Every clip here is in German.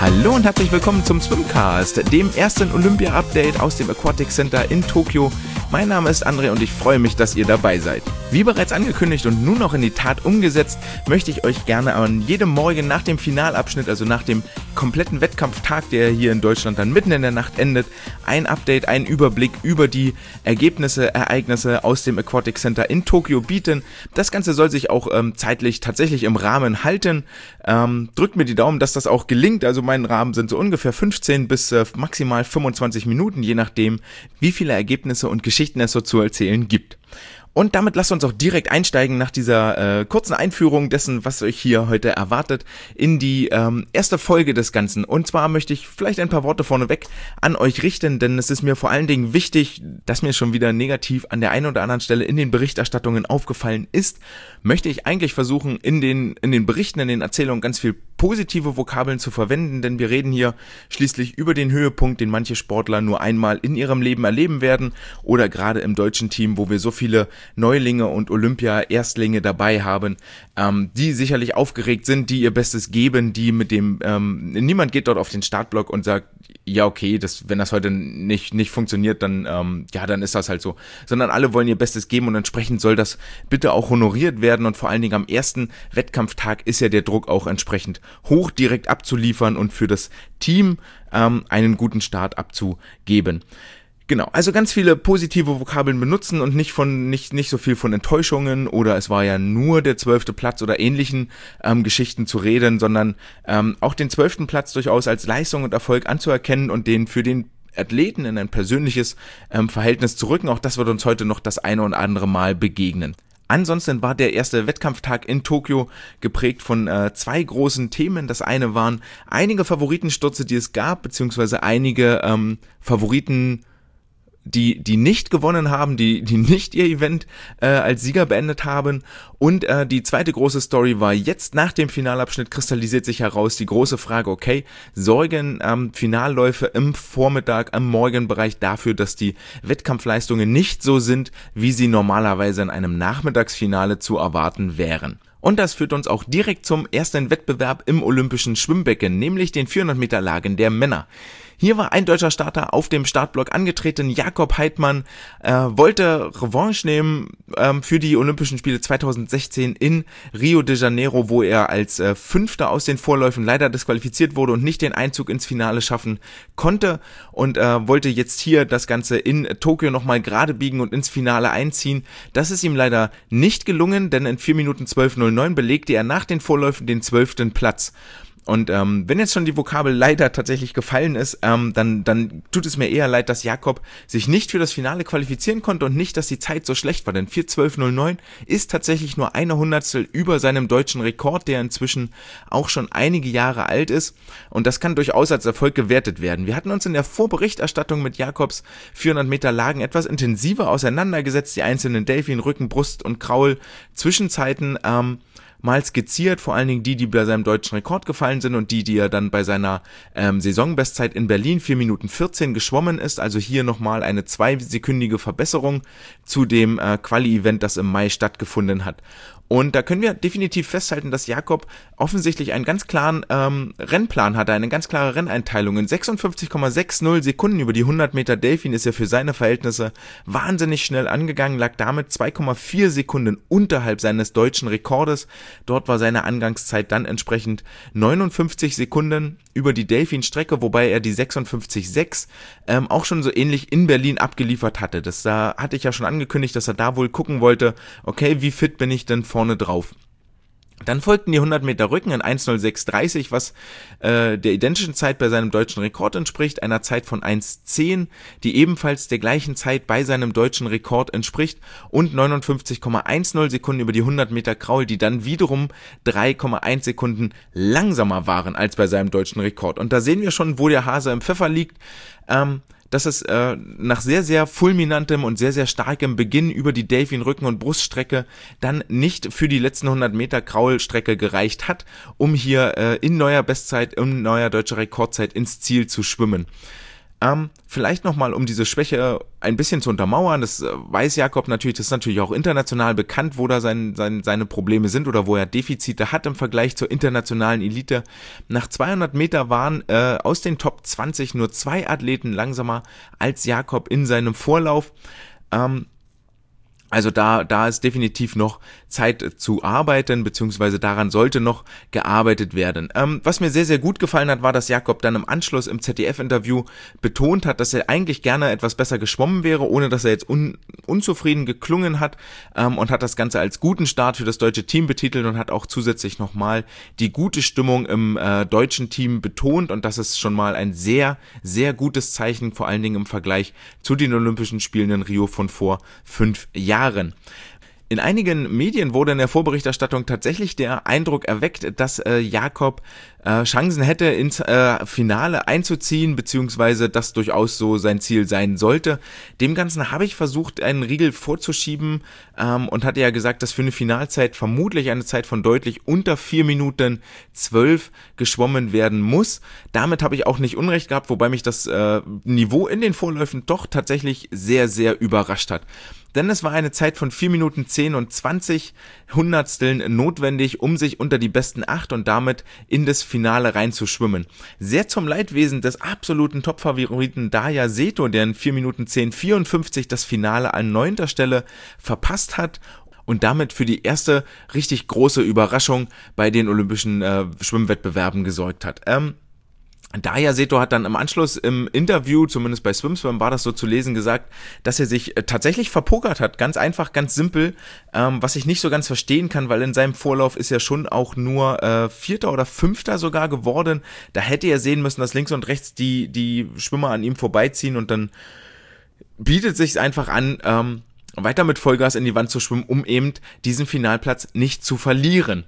Hallo und herzlich willkommen zum Swimcast, dem ersten Olympia-Update aus dem Aquatic Center in Tokio. Mein Name ist André und ich freue mich, dass ihr dabei seid. Wie bereits angekündigt und nun auch in die Tat umgesetzt, möchte ich euch gerne an jedem Morgen nach dem Finalabschnitt, also nach dem kompletten Wettkampftag, der hier in Deutschland dann mitten in der Nacht endet, ein Update, einen Überblick über die Ergebnisse, Ereignisse aus dem Aquatic Center in Tokio bieten. Das Ganze soll sich auch zeitlich tatsächlich im Rahmen halten. Drückt mir die Daumen, dass das auch gelingt. Also mein Rahmen sind so ungefähr 15 bis maximal 25 Minuten, je nachdem, wie viele Ergebnisse und Geschichten es so zu erzählen gibt. Und damit lasst uns auch direkt einsteigen nach dieser kurzen Einführung dessen, was euch hier heute erwartet, in die erste Folge des Ganzen. Und zwar möchte ich vielleicht ein paar Worte vorneweg an euch richten, denn es ist mir vor allen Dingen wichtig, dass mir schon wieder negativ an der einen oder anderen Stelle in den Berichterstattungen aufgefallen ist, möchte ich eigentlich versuchen, in den Berichten, in den Erzählungen ganz viel positive Vokabeln zu verwenden, denn wir reden hier schließlich über den Höhepunkt, den manche Sportler nur einmal in ihrem Leben erleben werden, oder gerade im deutschen Team, wo wir so viele Neulinge und Olympia-Erstlinge dabei haben, die sicherlich aufgeregt sind, die ihr Bestes geben, die mit dem, niemand geht dort auf den Startblock und sagt, ja okay, wenn das heute nicht funktioniert, dann dann ist das halt so, sondern alle wollen ihr Bestes geben und entsprechend soll das bitte auch honoriert werden und vor allen Dingen am ersten Wettkampftag ist ja der Druck auch entsprechend hoch, direkt abzuliefern und für das Team einen guten Start abzugeben. Genau, also ganz viele positive Vokabeln benutzen und nicht so viel von Enttäuschungen oder es war ja nur der 12. Platz oder ähnlichen Geschichten zu reden, sondern auch den 12. Platz durchaus als Leistung und Erfolg anzuerkennen und den für den Athleten in ein persönliches Verhältnis zu rücken. Auch das wird uns heute noch das eine und andere Mal begegnen. Ansonsten war der erste Wettkampftag in Tokio geprägt von zwei großen Themen. Das eine waren einige Favoritenstürze, die es gab, beziehungsweise einige Favoriten, die nicht gewonnen haben, die nicht ihr Event als Sieger beendet haben. Und die zweite große Story war jetzt nach dem Finalabschnitt kristallisiert sich heraus die große Frage, okay, sorgen Finalläufe im Vormittag, am Morgenbereich dafür, dass die Wettkampfleistungen nicht so sind, wie sie normalerweise in einem Nachmittagsfinale zu erwarten wären. Und das führt uns auch direkt zum ersten Wettbewerb im olympischen Schwimmbecken, nämlich den 400 Meter Lagen der Männer. Hier war ein deutscher Starter auf dem Startblock angetreten. Jakob Heidmann wollte Revanche nehmen für die Olympischen Spiele 2016 in Rio de Janeiro, wo er als Fünfter aus den Vorläufen leider disqualifiziert wurde und nicht den Einzug ins Finale schaffen konnte und wollte jetzt hier das Ganze in Tokio nochmal gerade biegen und ins Finale einziehen. Das ist ihm leider nicht gelungen, denn in 4 Minuten 12:09 belegte er nach den Vorläufen den 12. Platz. Und wenn jetzt schon die Vokabel leider tatsächlich gefallen ist, dann tut es mir eher leid, dass Jakob sich nicht für das Finale qualifizieren konnte und nicht, dass die Zeit so schlecht war, denn 4:12:09 ist tatsächlich nur eine Hundertstel über seinem deutschen Rekord, der inzwischen auch schon einige Jahre alt ist und das kann durchaus als Erfolg gewertet werden. Wir hatten uns in der Vorberichterstattung mit Jakobs 400 Meter Lagen etwas intensiver auseinandergesetzt, die einzelnen Delfin, Rücken, Brust und Kraul Zwischenzeiten mal skizziert, vor allen Dingen die bei seinem deutschen Rekord gefallen sind und die er dann bei seiner Saisonbestzeit in Berlin 4 Minuten 14 geschwommen ist, also hier nochmal eine 2-sekündige Verbesserung zu dem Quali-Event, das im Mai stattgefunden hat. Und da können wir definitiv festhalten, dass Jakob offensichtlich einen ganz klaren Rennplan hatte, eine ganz klare Renneinteilung. In 56,60 Sekunden über die 100 Meter Delfin ist er für seine Verhältnisse wahnsinnig schnell angegangen, lag damit 2,4 Sekunden unterhalb seines deutschen Rekordes. Dort war seine Angangszeit dann entsprechend 59 Sekunden über die Delfin-Strecke, wobei er die 56,6 auch schon so ähnlich in Berlin abgeliefert hatte. Da hatte ich ja schon angekündigt, dass er da wohl gucken wollte, okay, wie fit bin ich denn vorne drauf? Dann folgten die 100 Meter Rücken in 1:06:30, was der identischen Zeit bei seinem deutschen Rekord entspricht, einer Zeit von 1:10, die ebenfalls der gleichen Zeit bei seinem deutschen Rekord entspricht und 59,10 Sekunden über die 100 Meter Kraul, die dann wiederum 3,1 Sekunden langsamer waren als bei seinem deutschen Rekord. Und da sehen wir schon, wo der Hase im Pfeffer liegt. Dass es nach sehr, sehr fulminantem und sehr, sehr starkem Beginn über die Delfin-, Rücken- und Bruststrecke dann nicht für die letzten 100 Meter Kraulstrecke gereicht hat, um hier in neuer Bestzeit, in neuer deutscher Rekordzeit ins Ziel zu schwimmen. Vielleicht nochmal, um diese Schwäche ein bisschen zu untermauern, das weiß Jakob natürlich, das ist natürlich auch international bekannt, wo da seine Probleme sind oder wo er Defizite hat im Vergleich zur internationalen Elite. Nach 200 Meter waren aus den Top 20 nur 2 Athleten langsamer als Jakob in seinem Vorlauf. Also da ist definitiv noch Zeit zu arbeiten, beziehungsweise daran sollte noch gearbeitet werden. Was mir sehr, sehr gut gefallen hat, war, dass Jakob dann im Anschluss im ZDF-Interview betont hat, dass er eigentlich gerne etwas besser geschwommen wäre, ohne dass er jetzt unzufrieden geklungen hat, und hat das Ganze als guten Start für das deutsche Team betitelt und hat auch zusätzlich nochmal die gute Stimmung im deutschen Team betont, und das ist schon mal ein sehr, sehr gutes Zeichen, vor allen Dingen im Vergleich zu den Olympischen Spielen in Rio von vor 5 Jahren. In einigen Medien wurde in der Vorberichterstattung tatsächlich der Eindruck erweckt, dass Jakob Chancen hätte, ins Finale einzuziehen, beziehungsweise das durchaus so sein Ziel sein sollte. Dem Ganzen habe ich versucht, einen Riegel vorzuschieben, und hatte ja gesagt, dass für eine Finalzeit vermutlich eine Zeit von deutlich unter 4 Minuten 12 geschwommen werden muss. Damit habe ich auch nicht Unrecht gehabt, wobei mich das Niveau in den Vorläufen doch tatsächlich sehr, sehr überrascht hat. Denn es war eine Zeit von 4 Minuten 10 und 20 Hundertsteln notwendig, um sich unter die besten 8 und damit in das Finale reinzuschwimmen. Sehr zum Leidwesen des absoluten Topfavoriten Daya Seto, der in 4 Minuten 10 54 das Finale an 9. Stelle verpasst hat und damit für die erste richtig große Überraschung bei den olympischen Schwimmwettbewerben gesorgt hat. Daya Seto hat dann im Anschluss im Interview, zumindest bei SwimSwam war das so zu lesen, gesagt, dass er sich tatsächlich verpokert hat. Ganz einfach, ganz simpel, was ich nicht so ganz verstehen kann, weil in seinem Vorlauf ist er schon auch nur 4. oder 5. sogar geworden. Da hätte er sehen müssen, dass links und rechts die Schwimmer an ihm vorbeiziehen, und dann bietet sich's einfach an, weiter mit Vollgas in die Wand zu schwimmen, um eben diesen Finalplatz nicht zu verlieren.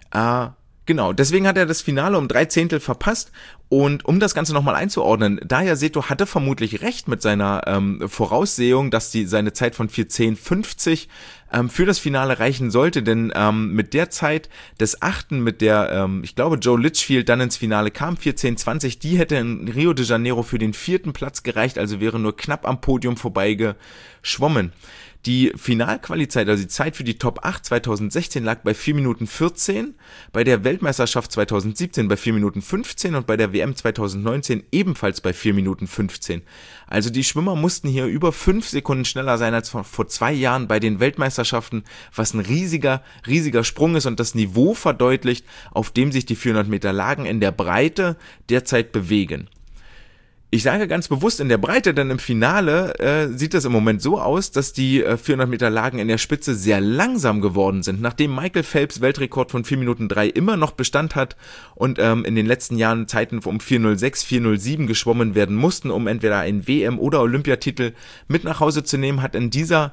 Genau, deswegen hat er das Finale um 3/10 verpasst, und um das Ganze nochmal einzuordnen, Daya Seto hatte vermutlich recht mit seiner Voraussehung, dass seine Zeit von 4:10:50 für das Finale reichen sollte, denn mit der Zeit des 8., mit der, ich glaube, Joe Litchfield dann ins Finale kam, 4:10:20, die hätte in Rio de Janeiro für den 4. Platz gereicht, also wäre nur knapp am Podium vorbeigeschwommen. Die Finalqualizeit, also die Zeit für die Top 8 2016 lag bei 4 Minuten 14, bei der Weltmeisterschaft 2017 bei 4 Minuten 15 und bei der WM 2019 ebenfalls bei 4 Minuten 15. Also die Schwimmer mussten hier über 5 Sekunden schneller sein als vor 2 Jahren bei den Weltmeisterschaften, was ein riesiger, riesiger Sprung ist und das Niveau verdeutlicht, auf dem sich die 400 Meter Lagen in der Breite derzeit bewegen. Ich sage ganz bewusst in der Breite, denn im Finale sieht es im Moment so aus, dass die 400 Meter Lagen in der Spitze sehr langsam geworden sind. Nachdem Michael Phelps Weltrekord von 4 Minuten 3 immer noch Bestand hat und in den letzten Jahren Zeiten um 4:06, 4:07 geschwommen werden mussten, um entweder einen WM- oder Olympiatitel mit nach Hause zu nehmen, hat in dieser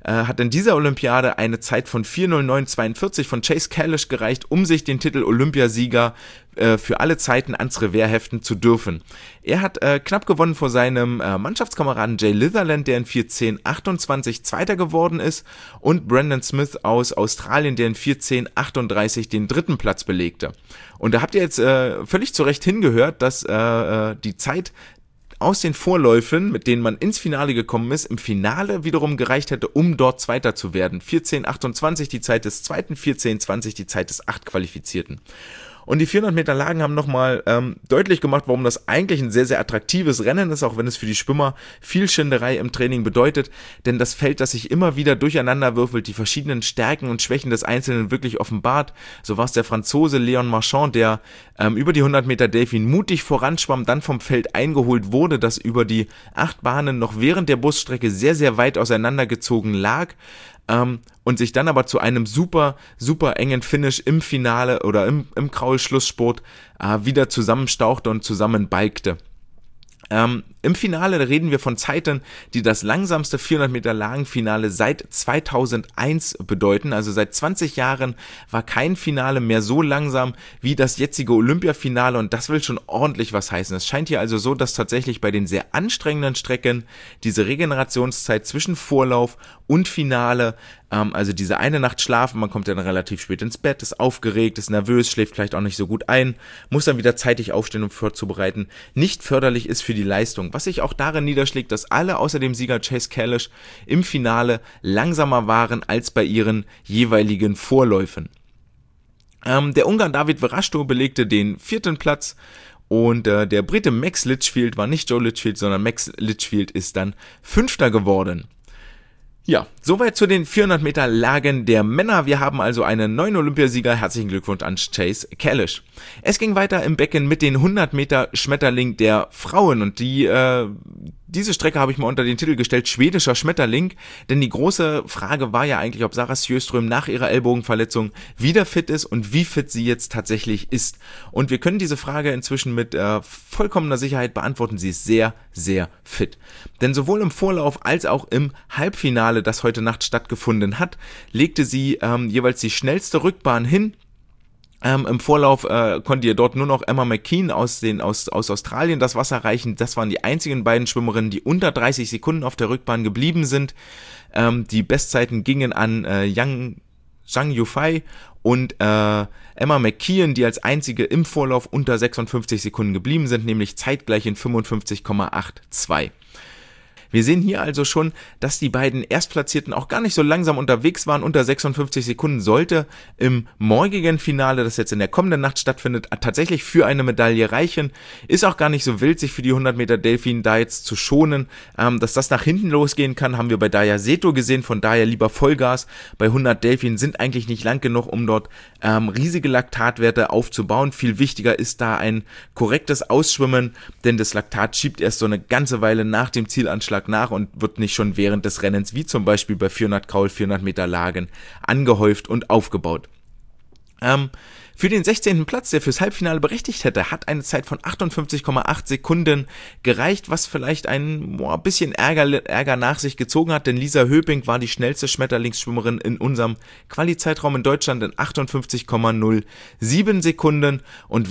Olympiade eine Zeit von 4:09:42 von Chase Kalisz gereicht, um sich den Titel Olympiasieger für alle Zeiten ans Revers heften zu dürfen. Er hat knapp gewonnen vor seinem Mannschaftskameraden Jay Litherland, der in 4:10:28 Zweiter geworden ist, und Brandon Smith aus Australien, der in 4:10:38 den 3. Platz belegte. Und da habt ihr jetzt völlig zu Recht hingehört, dass die Zeit aus den Vorläufen, mit denen man ins Finale gekommen ist, im Finale wiederum gereicht hätte, um dort Zweiter zu werden. 4:10:28 die Zeit des Zweiten, 4:10:20 die Zeit des 8 Qualifizierten. Und die 400 Meter Lagen haben nochmal deutlich gemacht, warum das eigentlich ein sehr, sehr attraktives Rennen ist, auch wenn es für die Schwimmer viel Schinderei im Training bedeutet. Denn das Feld, das sich immer wieder durcheinander würfelt, die verschiedenen Stärken und Schwächen des Einzelnen wirklich offenbart. So war es der Franzose Léon Marchand, der über die 100 Meter Delfin mutig voranschwamm, dann vom Feld eingeholt wurde, das über die 8 Bahnen noch während der Busstrecke sehr, sehr weit auseinandergezogen lag. Und sich dann aber zu einem super, super engen Finish im Finale oder im Kraul-Schlussspurt wieder zusammenstauchte und zusammenbalgte. Im Finale reden wir von Zeiten, die das langsamste 400 Meter Lagenfinale seit 2001 bedeuten. Also seit 20 Jahren war kein Finale mehr so langsam wie das jetzige Olympiafinale, und das will schon ordentlich was heißen. Es scheint hier also so, dass tatsächlich bei den sehr anstrengenden Strecken diese Regenerationszeit zwischen Vorlauf und Finale, also diese eine Nacht schlafen, man kommt dann relativ spät ins Bett, ist aufgeregt, ist nervös, schläft vielleicht auch nicht so gut ein, muss dann wieder zeitig aufstehen, um vorzubereiten, nicht förderlich ist für die Leistung. was sich auch darin niederschlägt, dass alle außer dem Sieger Chase Kalisz im Finale langsamer waren als bei ihren jeweiligen Vorläufen. Der Ungar David Verashto belegte den 4. Platz und der Brite Max Litchfield, war nicht Joe Litchfield, sondern Max Litchfield ist dann 5. geworden. Ja, soweit zu den 400 Meter Lagen der Männer. Wir haben also einen neuen Olympiasieger. Herzlichen Glückwunsch an Chase Kalisz. Es ging weiter im Becken mit den 100 Meter Schmetterling der Frauen und diese Strecke habe ich mal unter den Titel gestellt, schwedischer Schmetterling, denn die große Frage war ja eigentlich, ob Sarah Sjöström nach ihrer Ellbogenverletzung wieder fit ist und wie fit sie jetzt tatsächlich ist. Und wir können diese Frage inzwischen mit vollkommener Sicherheit beantworten, sie ist sehr, sehr fit. Denn sowohl im Vorlauf als auch im Halbfinale, das heute Nacht stattgefunden hat, legte sie jeweils die schnellste Rückbahn hin. Im Vorlauf konnte ihr dort nur noch Emma McKeon aus Australien das Wasser reichen. Das waren die einzigen beiden Schwimmerinnen, die unter 30 Sekunden auf der Rückbahn geblieben sind. Die Bestzeiten gingen an Zhang Yufei und Emma McKeon, die als einzige im Vorlauf unter 56 Sekunden geblieben sind, nämlich zeitgleich in 55,82. Wir sehen hier also schon, dass die beiden Erstplatzierten auch gar nicht so langsam unterwegs waren. Unter 56 Sekunden sollte im morgigen Finale, das jetzt in der kommenden Nacht stattfindet, tatsächlich für eine Medaille reichen. Ist auch gar nicht so wild, sich für die 100 Meter Delfin da jetzt zu schonen. Dass das nach hinten losgehen kann, haben wir bei Daya Seto gesehen. Von daher lieber Vollgas. Bei 100 Delfin sind eigentlich nicht lang genug, um dort riesige Laktatwerte aufzubauen. Viel wichtiger ist da ein korrektes Ausschwimmen, denn das Laktat schiebt erst so eine ganze Weile nach dem Zielanschlag nach und wird nicht schon während des Rennens, wie zum Beispiel bei 400 Kraul, 400 Meter Lagen, angehäuft und aufgebaut. Für den 16. Platz, der fürs Halbfinale berechtigt hätte, hat eine Zeit von 58,8 Sekunden gereicht, was vielleicht ein bisschen Ärger nach sich gezogen hat, denn Lisa Höping war die schnellste Schmetterlingsschwimmerin in unserem Quali-Zeitraum in Deutschland in 58,07 Sekunden und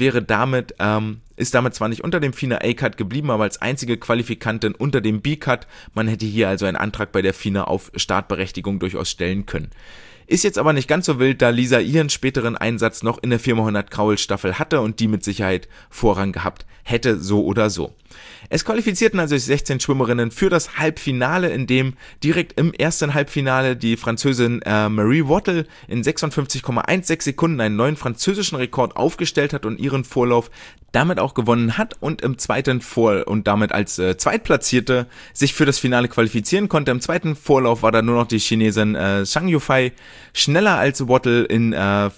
ist damit zwar nicht unter dem FINA A-Cut geblieben, aber als einzige Qualifikantin unter dem B-Cut. Man hätte hier also einen Antrag bei der FINA auf Startberechtigung durchaus stellen können. Ist jetzt aber nicht ganz so wild, da Lisa ihren späteren Einsatz noch in der 4x100 Kraul Staffel hatte und die mit Sicherheit Vorrang gehabt hätte, so oder so. Es qualifizierten also 16 Schwimmerinnen für das Halbfinale, in dem direkt im ersten Halbfinale die Französin Marie Wattle in 56,16 Sekunden einen neuen französischen Rekord aufgestellt hat und ihren Vorlauf damit auch gewonnen hat und im zweiten und damit als Zweitplatzierte sich für das Finale qualifizieren konnte. Im zweiten Vorlauf war da nur noch die Chinesin Zhang Yufei schneller als Wattle in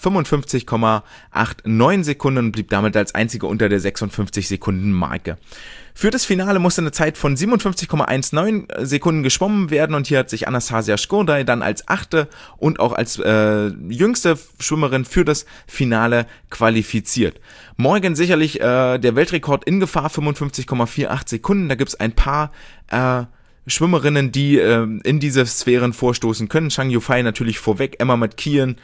55,89 Sekunden und blieb damit als einzige unter der 56 Sekunden Marke. Für das Finale musste eine Zeit von 57,19 Sekunden geschwommen werden und hier hat sich Anastasia Skordai dann als 8. und auch als jüngste Schwimmerin für das Finale qualifiziert. Morgen sicherlich der Weltrekord in Gefahr, 55,48 Sekunden. Da gibt es ein paar Schwimmerinnen, die in diese Sphären vorstoßen können. Zhang Yufei natürlich vorweg, Emma McKeon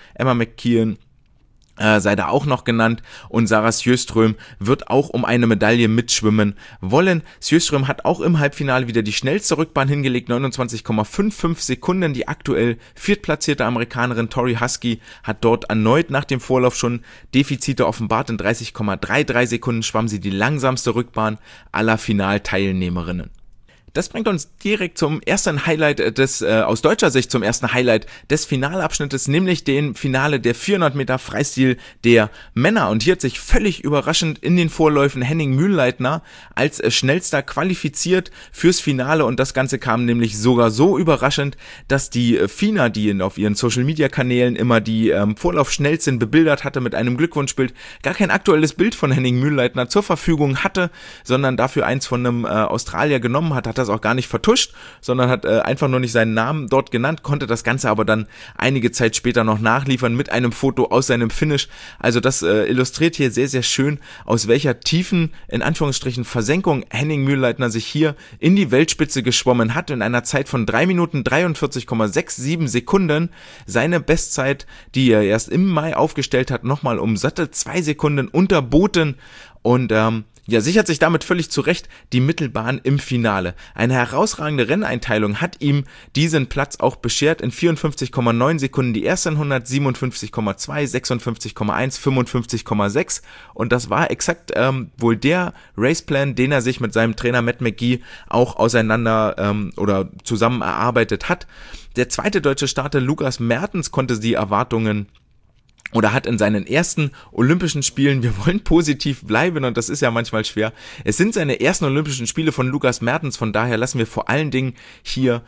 sei da auch noch genannt und Sarah Sjöström wird auch um eine Medaille mitschwimmen wollen. Sjöström hat auch im Halbfinale wieder die schnellste Rückbahn hingelegt, 29,55 Sekunden. Die aktuell viertplatzierte Amerikanerin Tori Husky hat dort erneut nach dem Vorlauf schon Defizite offenbart. In 30,33 Sekunden schwamm sie die langsamste Rückbahn aller Finalteilnehmerinnen. Das bringt uns direkt zum ersten Highlight aus deutscher Sicht zum ersten Highlight des Finalabschnittes, nämlich dem Finale der 400 Meter Freistil der Männer. Und hier hat sich völlig überraschend in den Vorläufen Henning Mühlleitner als schnellster qualifiziert fürs Finale und das Ganze kam nämlich sogar so überraschend, dass die FINA, die auf ihren Social-Media-Kanälen immer die Vorlaufschnellsten bebildert hatte mit einem Glückwunschbild, gar kein aktuelles Bild von Henning Mühlleitner zur Verfügung hatte, sondern dafür eins von einem Australier genommen hat das auch gar nicht vertuscht, sondern hat einfach nur nicht seinen Namen dort genannt, konnte das Ganze aber dann einige Zeit später noch nachliefern mit einem Foto aus seinem Finish. Also das illustriert hier sehr, sehr schön, aus welcher tiefen, in Anführungsstrichen, Versenkung Henning Mühlleitner sich hier in die Weltspitze geschwommen hat, in einer Zeit von 3 Minuten 43,67 Sekunden. Seine Bestzeit, die er erst im Mai aufgestellt hat, nochmal um satte 2 Sekunden unterboten und sichert sich damit völlig zu Recht die Mittelbahn im Finale. Eine herausragende Renneinteilung hat ihm diesen Platz auch beschert. In 54,9 Sekunden die ersten 100, 57,2, 56,1, 55,6 und das war exakt wohl der Raceplan, den er sich mit seinem Trainer Matt McGee auch auseinander oder zusammen erarbeitet hat. Der zweite deutsche Starter Lukas Mertens konnte die Erwartungen oder hat in seinen ersten Olympischen Spielen, wir wollen positiv bleiben und das ist ja manchmal schwer, es sind seine ersten Olympischen Spiele von Lukas Mertens, von daher lassen wir vor allen Dingen hier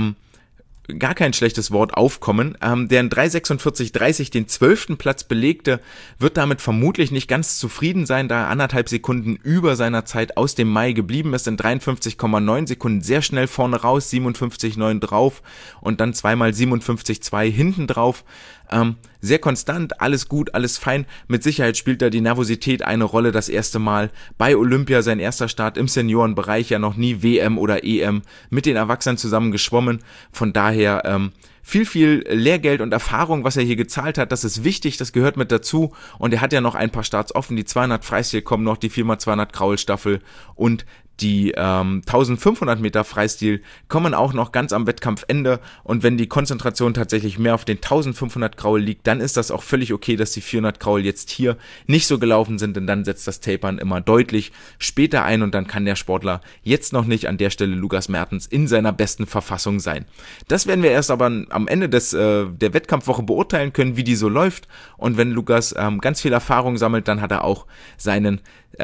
gar kein schlechtes Wort aufkommen. Der in 3,46,30 den 12. Platz belegte, wird damit vermutlich nicht ganz zufrieden sein, da er 1,5 Sekunden über seiner Zeit aus dem Mai geblieben ist, in 53,9 Sekunden sehr schnell vorne raus, 57,9 drauf und dann zweimal 57,2 hinten drauf. Sehr konstant, alles gut, alles fein. Mit Sicherheit spielt da die Nervosität eine Rolle, das erste Mal bei Olympia, sein erster Start im Seniorenbereich, ja noch nie WM oder EM mit den Erwachsenen zusammen geschwommen. Von daher viel Lehrgeld und Erfahrung, was er hier gezahlt hat, das ist wichtig, das gehört mit dazu und er hat ja noch ein paar Starts offen, die 200 Freistil kommen noch, die 4x200 Kraulstaffel und die 1500 Meter Freistil kommen auch noch ganz am Wettkampfende und wenn die Konzentration tatsächlich mehr auf den 1500 Kraul liegt, dann ist das auch völlig okay, dass die 400 Kraul jetzt hier nicht so gelaufen sind, denn dann setzt das Tapern immer deutlich später ein und dann kann der Sportler jetzt noch nicht an der Stelle Lukas Mertens in seiner besten Verfassung sein. Das werden wir erst aber am Ende der Wettkampfwoche beurteilen können, wie die so läuft und wenn Lukas ganz viel Erfahrung sammelt, dann hat er auch seine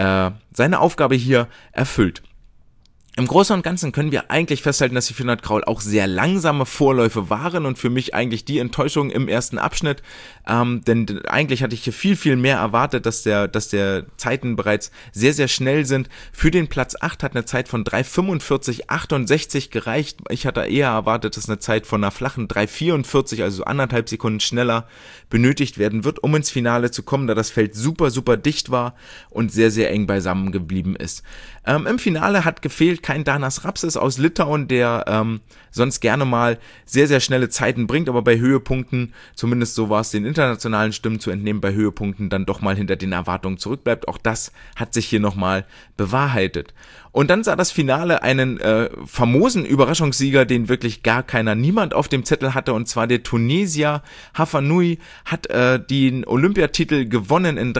Aufgabe hier erfüllt. Im Großen und Ganzen können wir eigentlich festhalten, dass die 400 Kraul auch sehr langsame Vorläufe waren und für mich eigentlich die Enttäuschung im ersten Abschnitt, denn eigentlich hatte ich hier viel mehr erwartet, dass der Zeiten bereits sehr schnell sind. Für den Platz 8 hat eine Zeit von 3,45,68 gereicht. Ich hatte eher erwartet, dass eine Zeit von einer flachen 3,44, also 1,5 Sekunden schneller benötigt werden wird, um ins Finale zu kommen, da das Feld super dicht war und sehr eng beisammen geblieben ist. Im Finale hat gefehlt kein Danas Rapsis aus Litauen, der sonst gerne mal sehr schnelle Zeiten bringt, aber bei Höhepunkten, zumindest so war es den internationalen Stimmen zu entnehmen, bei Höhepunkten dann doch mal hinter den Erwartungen zurückbleibt. Auch das hat sich hier nochmal bewahrheitet. Und dann sah das Finale einen famosen Überraschungssieger, den wirklich niemand auf dem Zettel hatte, und zwar der Tunesier Hafanui hat den Olympiatitel gewonnen in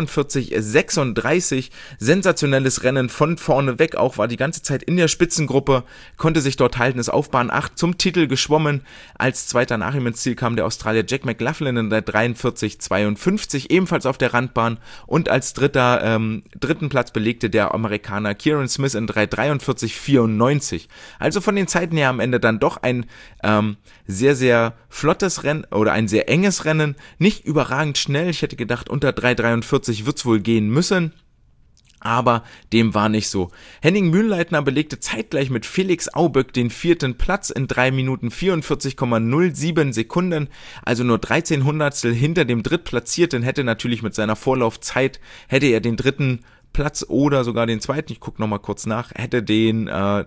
3,43,36. Sensationelles Rennen von vorne weg, auch war die ganze Zeit in der Spitzengruppe, konnte sich dort halten, ist auf Bahn 8 zum Titel geschwommen. Als zweiter nach ihm ins Ziel kam der Australier Jack McLaughlin in der 43,52, ebenfalls auf der Randbahn, und als dritten Platz belegte der Amerikaner Kieran Smith in 3,43,94. Also von den Zeiten her am Ende dann doch ein sehr flottes Rennen oder ein sehr enges Rennen, nicht überragend schnell. Ich hätte gedacht, unter 3,43 wird's wohl gehen müssen. Aber dem war nicht so. Henning Mühlleitner belegte zeitgleich mit Felix Auböck den 4. Platz in 3 Minuten 44,07 Sekunden, also nur 13 Hundertstel hinter dem Drittplatzierten. Hätte natürlich mit seiner Vorlaufzeit, hätte er den 3. Platz oder sogar den 2., ich gucke nochmal kurz nach, hätte den 3.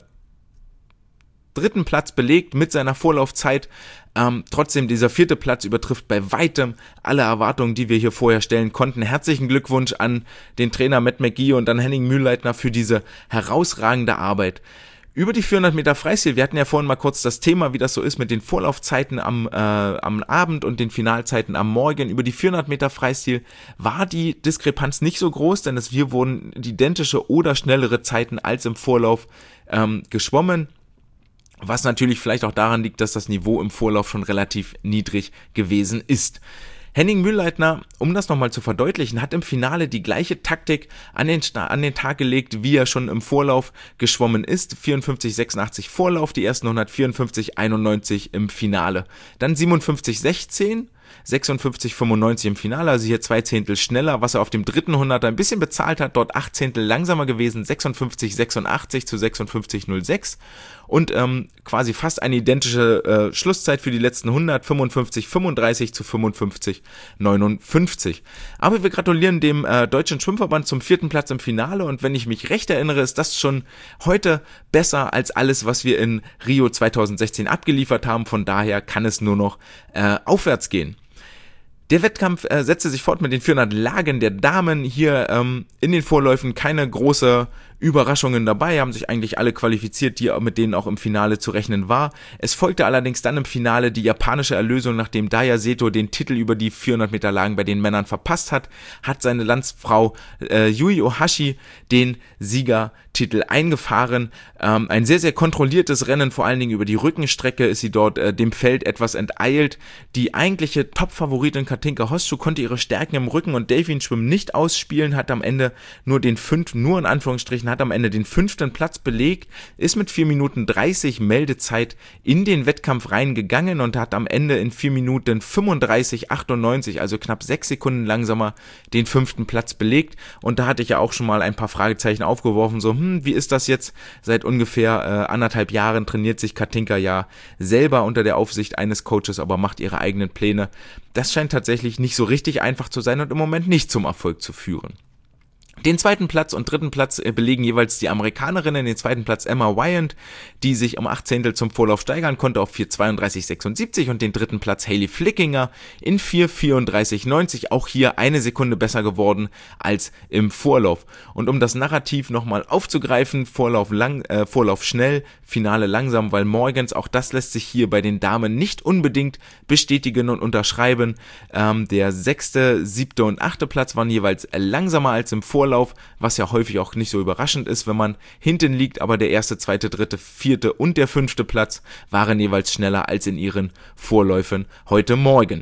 Platz belegt mit seiner Vorlaufzeit. Trotzdem, dieser 4. Platz übertrifft bei weitem alle Erwartungen, die wir hier vorher stellen konnten. Herzlichen Glückwunsch an den Trainer Matt McGee und an Henning Mühlleitner für diese herausragende Arbeit. Über die 400 Meter Freistil, wir hatten ja vorhin mal kurz das Thema, wie das so ist mit den Vorlaufzeiten am Abend und den Finalzeiten am Morgen. Über die 400 Meter Freistil war die Diskrepanz nicht so groß, denn hier wurden identische oder schnellere Zeiten als im Vorlauf geschwommen. Was natürlich vielleicht auch daran liegt, dass das Niveau im Vorlauf schon relativ niedrig gewesen ist. Henning Mühlleitner, um das nochmal zu verdeutlichen, hat im Finale die gleiche Taktik an den Tag gelegt, wie er schon im Vorlauf geschwommen ist. 54,86 Vorlauf, die ersten 100, 54,91 im Finale. Dann 57,16. 56,95 im Finale, also hier 2 Zehntel schneller, was er auf dem dritten 100 ein bisschen bezahlt hat, dort 8 Zehntel langsamer gewesen, 56,86 zu 56,06 und quasi fast eine identische Schlusszeit für die letzten 100, 55,35 zu 55,59. Aber wir gratulieren dem Deutschen Schwimmverband zum 4. Platz im Finale und wenn ich mich recht erinnere, ist das schon heute besser als alles, was wir in Rio 2016 abgeliefert haben, von daher kann es nur noch aufwärts gehen. Der Wettkampf setzte sich fort mit den 400 Lagen der Damen. Hier in den Vorläufen keine große Überraschungen dabei, haben sich eigentlich alle qualifiziert, mit denen auch im Finale zu rechnen war. Es folgte allerdings dann im Finale die japanische Erlösung, nachdem Daya Seto den Titel über die 400 Meter Lagen bei den Männern verpasst hat seine Landsfrau Yui Ohashi den Siegertitel eingefahren. Ein sehr, sehr kontrolliertes Rennen, vor allen Dingen über die Rückenstrecke ist sie dort dem Feld etwas enteilt. Die eigentliche Top-Favoritin Katinka Hostschuh konnte ihre Stärken im Rücken- und Delfinschwimmen nicht ausspielen, hat am Ende hat am Ende den 5. Platz belegt, ist mit 4 Minuten 30 Meldezeit in den Wettkampf reingegangen und hat am Ende in 4 Minuten 35,98, also knapp 6 Sekunden langsamer, den 5. Platz belegt. Und da hatte ich ja auch schon mal ein paar Fragezeichen aufgeworfen, so, wie ist das jetzt? Seit ungefähr 1,5 Jahren trainiert sich Katinka ja selber unter der Aufsicht eines Coaches, aber macht ihre eigenen Pläne. Das scheint tatsächlich nicht so richtig einfach zu sein und im Moment nicht zum Erfolg zu führen. Den 2. Platz und 3. Platz belegen jeweils die Amerikanerinnen, den 2. Platz Emma Wyant, die sich um 8 Zehntel zum Vorlauf steigern konnte auf 4,32,76 und den 3. Platz Hailey Flickinger in 4,34,90, auch hier eine Sekunde besser geworden als im Vorlauf. Und um das Narrativ nochmal aufzugreifen, Vorlauf schnell, Finale langsam, weil Morgans, auch das lässt sich hier bei den Damen nicht unbedingt bestätigen und unterschreiben. Der 6., 7. und 8. Platz waren jeweils langsamer als im Vorlauf, was ja häufig auch nicht so überraschend ist, wenn man hinten liegt, aber der 1., 2., 3., 4. und der 5. Platz waren jeweils schneller als in ihren Vorläufen heute Morgen.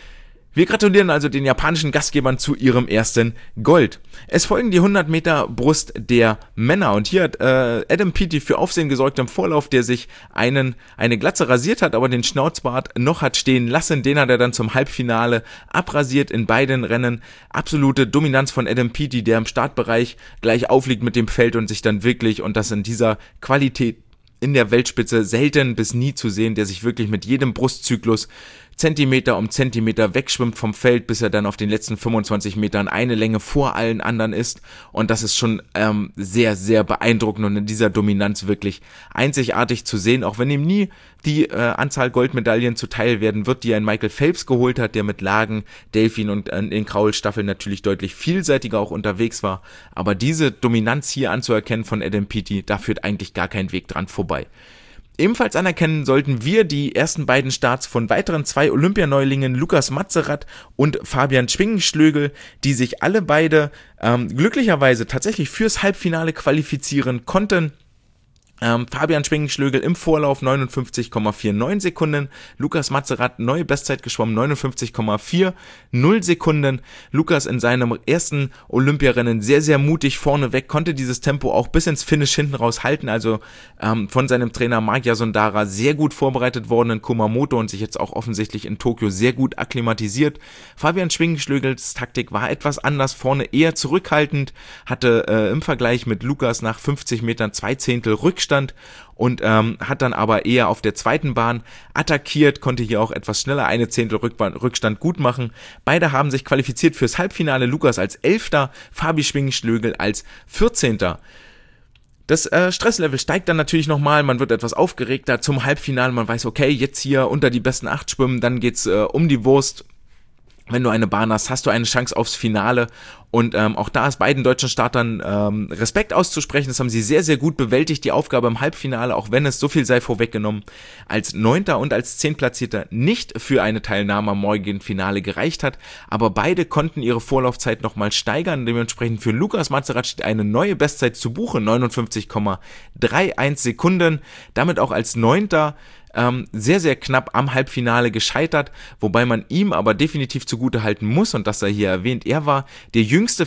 Wir gratulieren also den japanischen Gastgebern zu ihrem ersten Gold. Es folgen die 100 Meter Brust der Männer und hier hat Adam Peaty für Aufsehen gesorgt im Vorlauf, der sich eine Glatze rasiert hat, aber den Schnauzbart noch hat stehen lassen. Den hat er dann zum Halbfinale abrasiert in beiden Rennen. Absolute Dominanz von Adam Peaty, der im Startbereich gleich aufliegt mit dem Feld und sich dann wirklich, und das in dieser Qualität in der Weltspitze selten bis nie zu sehen, der sich wirklich mit jedem Brustzyklus Zentimeter um Zentimeter wegschwimmt vom Feld, bis er dann auf den letzten 25 Metern eine Länge vor allen anderen ist. Und das ist schon sehr, sehr beeindruckend und in dieser Dominanz wirklich einzigartig zu sehen, auch wenn ihm nie die Anzahl Goldmedaillen zuteil werden wird, die ein Michael Phelps geholt hat, der mit Lagen, Delfin und in Kraulstaffeln natürlich deutlich vielseitiger auch unterwegs war. Aber diese Dominanz hier anzuerkennen von Adam Peaty, da führt eigentlich gar kein Weg dran vorbei. Ebenfalls anerkennen sollten wir die ersten beiden Starts von weiteren 2 Olympianeulingen, Lukas Matzerath und Fabian Schwingenschlögl, die sich alle beide glücklicherweise tatsächlich fürs Halbfinale qualifizieren konnten. Fabian Schwingenschlögl im Vorlauf 59,49 Sekunden, Lukas Matzerath neue Bestzeit geschwommen 59,40 Sekunden. Lukas in seinem ersten Olympiarennen sehr, sehr mutig vorneweg, konnte dieses Tempo auch bis ins Finish hinten raus halten, also von seinem Trainer Magya Sondara sehr gut vorbereitet worden in Kumamoto und sich jetzt auch offensichtlich in Tokio sehr gut akklimatisiert. Fabian Schwingenschlögls Taktik war etwas anders, vorne eher zurückhaltend, hatte im Vergleich mit Lukas nach 50 Metern 2 Zehntel Rückstand und hat dann aber eher auf der zweiten Bahn attackiert, konnte hier auch etwas schneller 1 Zehntel Rückstand gut machen. Beide haben sich qualifiziert fürs Halbfinale, Lukas als 11., Fabi Schwingenschlögl als 14. Das Stresslevel steigt dann natürlich nochmal, man wird etwas aufgeregter zum Halbfinale, man weiß, okay, jetzt hier unter die besten 8 schwimmen, dann geht's um die Wurst. Wenn du eine Bahn hast, hast du eine Chance aufs Finale und auch da ist beiden deutschen Startern Respekt auszusprechen. Das haben sie sehr, sehr gut bewältigt, die Aufgabe im Halbfinale, auch wenn es, so viel sei vorweggenommen, als 9. und als 10. Platzierter nicht für eine Teilnahme am morgigen Finale gereicht hat, aber beide konnten ihre Vorlaufzeit nochmal steigern. Dementsprechend für Lukas Matzerath steht eine neue Bestzeit zu Buche, 59,31 Sekunden, damit auch als 9. Sehr, sehr knapp am Halbfinale gescheitert, wobei man ihm aber definitiv zugutehalten muss, und das sei hier erwähnt, er war der jüngste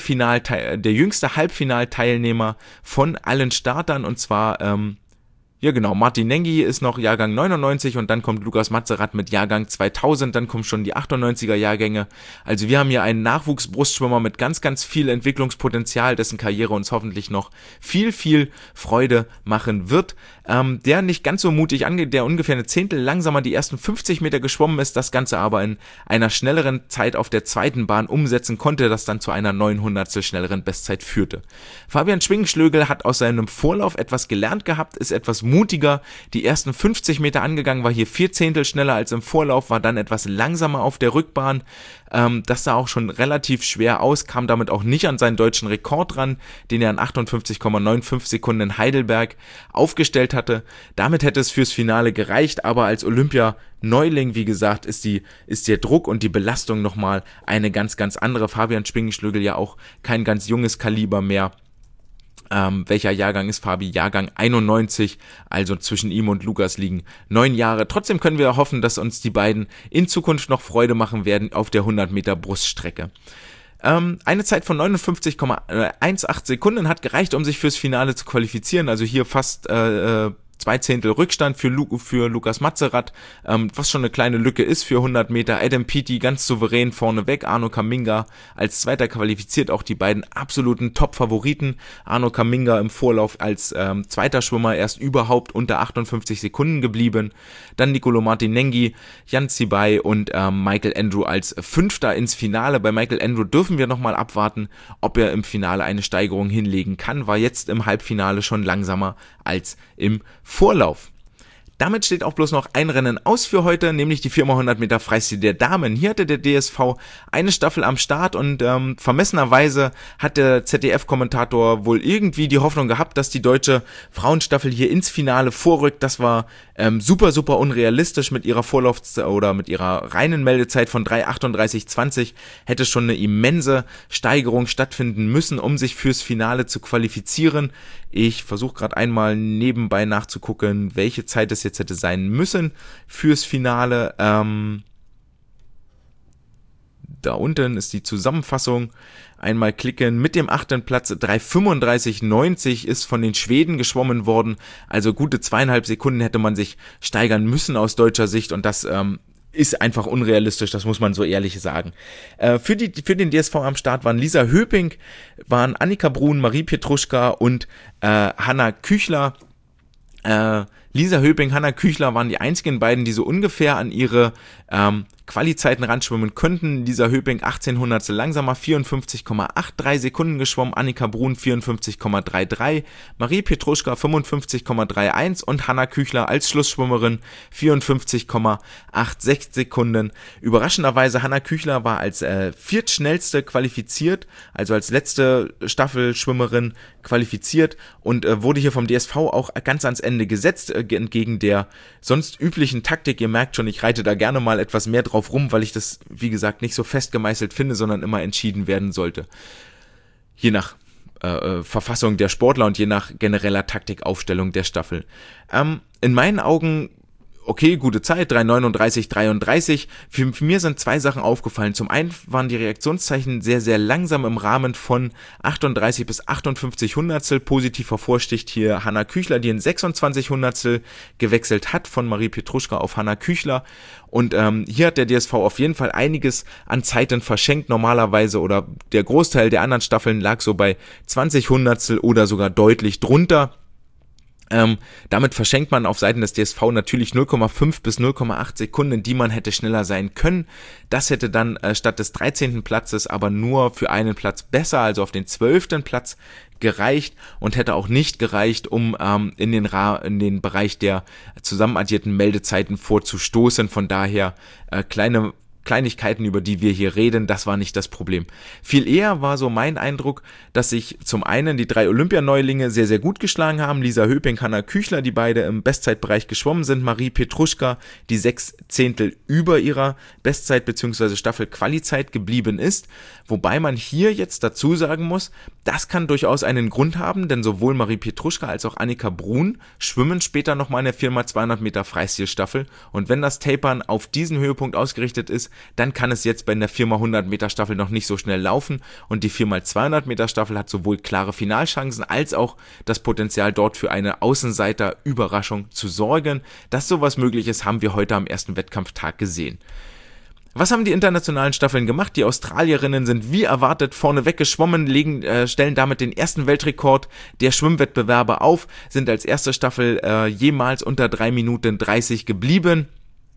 Halbfinalteilnehmer von allen Startern, und zwar Martin Nengi ist noch Jahrgang 99 und dann kommt Lukas Matzerath mit Jahrgang 2000, dann kommen schon die 98er Jahrgänge. Also wir haben hier einen Nachwuchsbrustschwimmer mit ganz, ganz viel Entwicklungspotenzial, dessen Karriere uns hoffentlich noch viel, viel Freude machen wird. Der nicht ganz so mutig angeht, der ungefähr eine Zehntel langsamer die ersten 50 Meter geschwommen ist, das Ganze aber in einer schnelleren Zeit auf der zweiten Bahn umsetzen konnte, das dann zu einer 900stel schnelleren Bestzeit führte. Fabian Schwingenschlögl hat aus seinem Vorlauf etwas gelernt gehabt, ist etwas mutiger, die ersten 50 Meter angegangen, war hier 4 Zehntel schneller als im Vorlauf, war dann etwas langsamer auf der Rückbahn. Das sah auch schon relativ schwer aus, kam damit auch nicht an seinen deutschen Rekord ran, den er in 58,95 Sekunden in Heidelberg aufgestellt hatte. Damit hätte es fürs Finale gereicht, aber als Olympia-Neuling, wie gesagt, ist der Druck und die Belastung nochmal eine ganz, ganz andere. Fabian Schwingenschlögl ja auch kein ganz junges Kaliber mehr. Welcher Jahrgang ist Fabi? Jahrgang 91, also zwischen ihm und Lukas liegen 9 Jahre. Trotzdem können wir hoffen, dass uns die beiden in Zukunft noch Freude machen werden auf der 100 Meter Bruststrecke. Eine Zeit von 59,18 Sekunden hat gereicht, um sich fürs Finale zu qualifizieren, also hier fast 2 Zehntel Rückstand für Lukas Matzerath, was schon eine kleine Lücke ist für 100 Meter. Adam Peaty ganz souverän vorneweg, Arno Kaminga als Zweiter qualifiziert, auch die beiden absoluten Top-Favoriten. Arno Kaminga im Vorlauf als zweiter Schwimmer erst überhaupt unter 58 Sekunden geblieben. Dann Nicolo Martinenghi, Jan Zibai und Michael Andrew als Fünfter ins Finale. Bei Michael Andrew dürfen wir nochmal abwarten, ob er im Finale eine Steigerung hinlegen kann, war jetzt im Halbfinale schon langsamer als im Vorlauf. Damit steht auch bloß noch ein Rennen aus für heute, nämlich die 4x100 Meter Freistil der Damen. Hier hatte der DSV eine Staffel am Start und vermessenerweise hat der ZDF-Kommentator wohl irgendwie die Hoffnung gehabt, dass die deutsche Frauenstaffel hier ins Finale vorrückt. Das war super, super unrealistisch mit ihrer mit ihrer reinen Meldezeit von 3:38:20 hätte schon eine immense Steigerung stattfinden müssen, um sich fürs Finale zu qualifizieren. Ich versuche gerade einmal nebenbei nachzugucken, welche Zeit es jetzt hätte sein müssen fürs Finale. Da unten ist die Zusammenfassung. Einmal klicken. Mit dem 8. Platz 3:35:90 ist von den Schweden geschwommen worden. Also gute 2,5 Sekunden hätte man sich steigern müssen aus deutscher Sicht und das ist einfach unrealistisch, das muss man so ehrlich sagen. Für den DSV am Start waren Lisa Höping, waren Annika Brun, Marie Pietruschka und Hanna Küchler. Lisa Höping, Hanna Küchler waren die einzigen beiden, die so ungefähr an ihre Qualizeiten ranschwimmen könnten. Lisa Höping 18 Hundertstel langsamer, 54,83 Sekunden geschwommen, Annika Brun 54,33, Marie Pietruschka 55,31 und Hanna Küchler als Schlussschwimmerin 54,86 Sekunden. Überraschenderweise, Hanna Küchler war als viertschnellste qualifiziert, also als letzte Staffelschwimmerin qualifiziert und wurde hier vom DSV auch ganz ans Ende gesetzt, entgegen der sonst üblichen Taktik. Ihr merkt schon, ich reite da gerne mal etwas mehr drauf rum, weil ich das, wie gesagt, nicht so fest gemeißelt finde, sondern immer entschieden werden sollte. Je nach Verfassung der Sportler und je nach genereller Taktikaufstellung der Staffel. In meinen Augen okay, gute Zeit, 3:39:33. Für mir sind 2 Sachen aufgefallen. Zum einen waren die Reaktionszeichen sehr, sehr langsam im Rahmen von 38 bis 58 Hundertstel. Positiv hervorsticht hier Hanna Küchler, die in 26 Hundertstel gewechselt hat, von Marie Pietruschka auf Hanna Küchler. Und hier hat der DSV auf jeden Fall einiges an Zeiten verschenkt. Normalerweise oder der Großteil der anderen Staffeln lag so bei 20 Hundertstel oder sogar deutlich drunter. Damit verschenkt man auf Seiten des DSV natürlich 0,5 bis 0,8 Sekunden, die man hätte schneller sein können. Das hätte dann statt des 13. Platzes aber nur für einen Platz besser, also auf den 12. Platz gereicht und hätte auch nicht gereicht, um in den Bereich der zusammenaddierten Meldezeiten vorzustoßen. Von daher Kleinigkeiten, über die wir hier reden, das war nicht das Problem. Viel eher war so mein Eindruck, dass sich zum einen die 3 Olympianeulinge sehr, sehr gut geschlagen haben. Lisa Höping, Hanna Küchler, die beide im Bestzeitbereich geschwommen sind. Marie Pietruschka, die 6 Zehntel über ihrer Bestzeit bzw. Staffel-Qualizeit geblieben ist. Wobei man hier jetzt dazu sagen muss, das kann durchaus einen Grund haben, denn sowohl Marie Pietruschka als auch Annika Brun schwimmen später nochmal in der 4x200 Meter Freistilstaffel. Und wenn das Tapern auf diesen Höhepunkt ausgerichtet ist, dann kann es jetzt bei der 4x100 Meter Staffel noch nicht so schnell laufen und die 4x200 Meter Staffel hat sowohl klare Finalchancen als auch das Potenzial dort für eine Außenseiter-Überraschung zu sorgen. Dass sowas möglich ist, haben wir heute am ersten Wettkampftag gesehen. Was haben die internationalen Staffeln gemacht? Die Australierinnen sind wie erwartet vorneweg geschwommen, stellen damit den ersten Weltrekord der Schwimmwettbewerbe auf, sind als erste Staffel jemals unter 3:30 geblieben.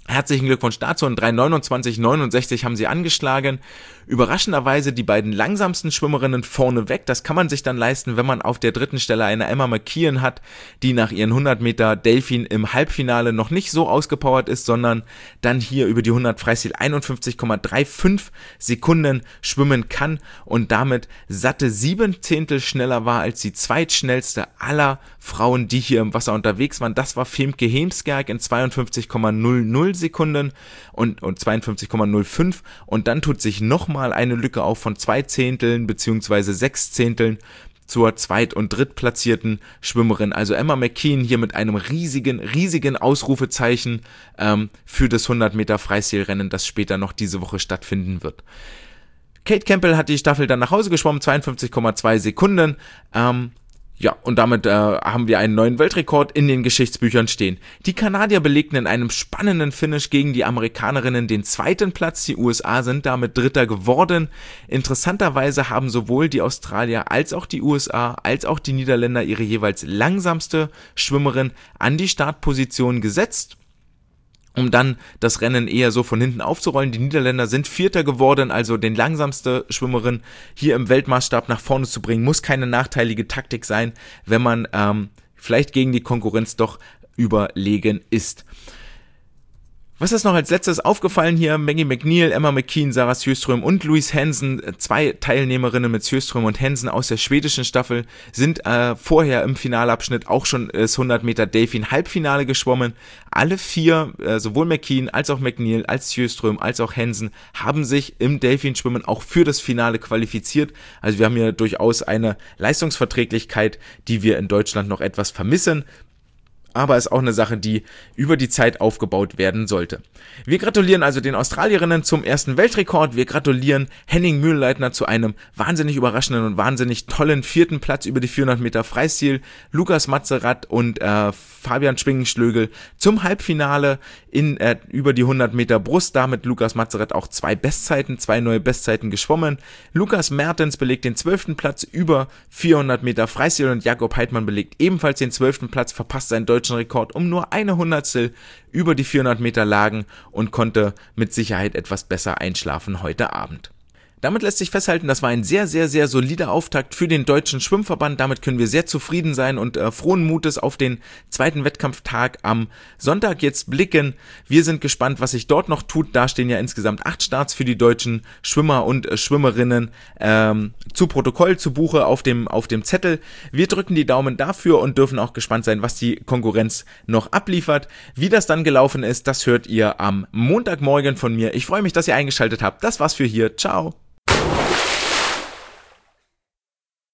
Herzlichen Glückwunsch dazu, in 3:29,69 haben sie angeschlagen. Überraschenderweise die beiden langsamsten Schwimmerinnen vorneweg. Das kann man sich dann leisten, wenn man auf der dritten Stelle eine Emma McKeon hat, die nach ihren 100 Meter Delfin im Halbfinale noch nicht so ausgepowert ist, sondern dann hier über die 100 Freistil 51,35 Sekunden schwimmen kann und damit satte 7 Zehntel schneller war als die zweitschnellste aller Frauen, die hier im Wasser unterwegs waren. Das war Femke Heemskerk in 52,00 Sekunden und 52,05 und dann tut sich nochmal eine Lücke auf von 2 Zehnteln bzw. 6 Zehnteln zur zweit- und drittplatzierten Schwimmerin. Also Emma McKeon hier mit einem riesigen Ausrufezeichen für das 100 Meter Freistilrennen, das später noch diese Woche stattfinden wird. Kate Campbell hat die Staffel dann nach Hause geschwommen, 52,2 Sekunden. Ja, und damit haben wir einen neuen Weltrekord in den Geschichtsbüchern stehen. Die Kanadier belegten in einem spannenden Finish gegen die Amerikanerinnen den zweiten Platz. Die USA sind damit Dritter geworden. Interessanterweise haben sowohl die Australier als auch die USA als auch die Niederländer ihre jeweils langsamste Schwimmerin an die Startposition gesetzt, um dann das Rennen eher so von hinten aufzurollen. Die Niederländer sind Vierter geworden, also den langsamste Schwimmerin hier im Weltmaßstab nach vorne zu bringen, muss keine nachteilige Taktik sein, wenn man vielleicht gegen die Konkurrenz doch überlegen ist. Was ist noch als letztes aufgefallen hier? Maggie McNeil, Emma McKeon, Sarah Sjöström und Louise Hansen, 2 Teilnehmerinnen mit Sjöström und Hansen aus der schwedischen Staffel, sind vorher im Finalabschnitt auch schon das 100 Meter Delfin Halbfinale geschwommen. Alle 4, sowohl McKeon als auch McNeil, als Sjöström, als auch Hansen, haben sich im Delfinschwimmen auch für das Finale qualifiziert. Also wir haben hier durchaus eine Leistungsverträglichkeit, die wir in Deutschland noch etwas vermissen. Aber ist auch eine Sache, die über die Zeit aufgebaut werden sollte. Wir gratulieren also den Australierinnen zum ersten Weltrekord. Wir gratulieren Henning Mühlleitner zu einem wahnsinnig überraschenden und wahnsinnig tollen 4. Platz über die 400 Meter Freistil. Lukas Matzerath und Fabian Schwingenschlögel zum Halbfinale über die 100 Meter Brust. Damit Lukas Matzerath auch 2 neue Bestzeiten geschwommen. Lukas Mertens belegt den 12. Platz über 400 Meter Freistil und Jakob Heidmann belegt ebenfalls den 12. Platz, verpasst seinen deutschen Rekord um nur eine Hundertstel über die 400 Meter Lagen und konnte mit Sicherheit etwas besser einschlafen heute Abend. Damit lässt sich festhalten, das war ein sehr solider Auftakt für den Deutschen Schwimmverband. Damit können wir sehr zufrieden sein und frohen Mutes auf den zweiten Wettkampftag am Sonntag jetzt blicken. Wir sind gespannt, was sich dort noch tut. Da stehen ja insgesamt 8 Starts für die deutschen Schwimmer und Schwimmerinnen zu Protokoll, zu Buche auf dem Zettel. Wir drücken die Daumen dafür und dürfen auch gespannt sein, was die Konkurrenz noch abliefert. Wie das dann gelaufen ist, das hört ihr am Montagmorgen von mir. Ich freue mich, dass ihr eingeschaltet habt. Das war's für hier. Ciao.